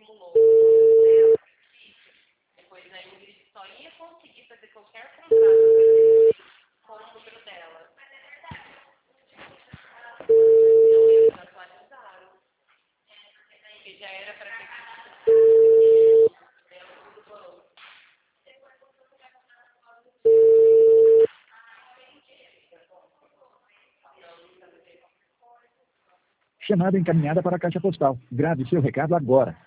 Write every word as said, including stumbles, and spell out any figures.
acumulou o número dela fictício, depois a Ingrid só ia conseguir fazer qualquer contrato para ele com o número dela. Então eles atualizaram. Porque já era para ter dentro do banco. Chamada encaminhada para a caixa postal. Grave seu recado agora.